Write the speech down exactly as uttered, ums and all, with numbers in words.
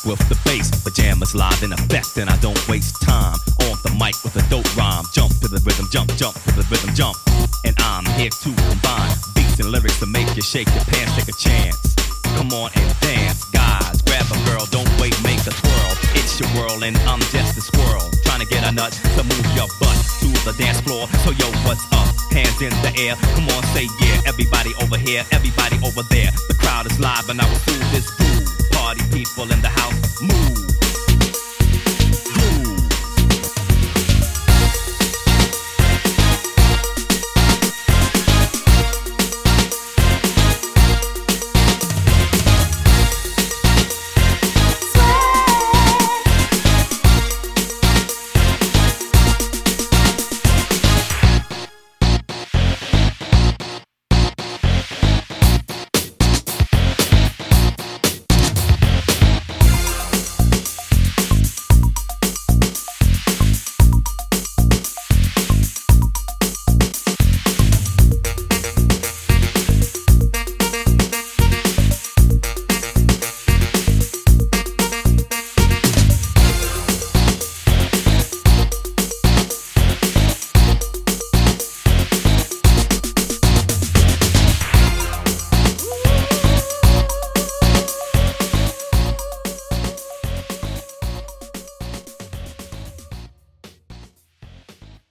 rock with the bass. Pajamas live in effect, and I don't waste time on the mic with a dope rhyme. Jump to the rhythm, jump, jump to the rhythm, jump. And I'm here to combine beats and lyrics to make you shake your pants, take a chance. Come on and dance, guys. Grab a girl, don't wait, make a twirl. It's your world, and I'm just a squirrel trying to get a nut to move your butt to the dance floor. So yo, what's up? Hands in the air, come on, say yeah. Everybody over here, everybody over there. The crowd is live, and I will fool this fool. Party people in the house, move.